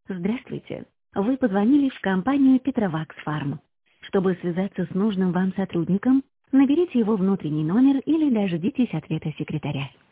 Здравствуйте. Вы позвонили в компанию Petrovax Farm. Чтобы связаться с нужным вам сотрудником, наберите его внутренний номер или дождитесь ответа секретаря.